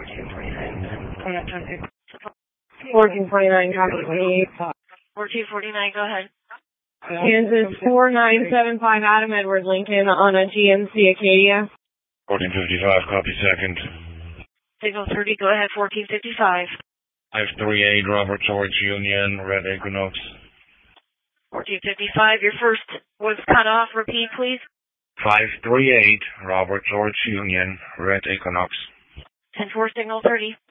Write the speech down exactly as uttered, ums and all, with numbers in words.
fourteen forty-nine, copy. fourteen forty-nine, go ahead. Kansas four nine seven five, Adam Edward Lincoln on a G M C Acadia. fourteen fifty-five, copy second. Signal thirty, go ahead, fourteen fifty-five. five three eight, Robert George Union, Red Equinox. fourteen fifty-five, your first was cut off. Repeat, please. five three eight, Robert George Union, Red Equinox. ten four, signal thirty.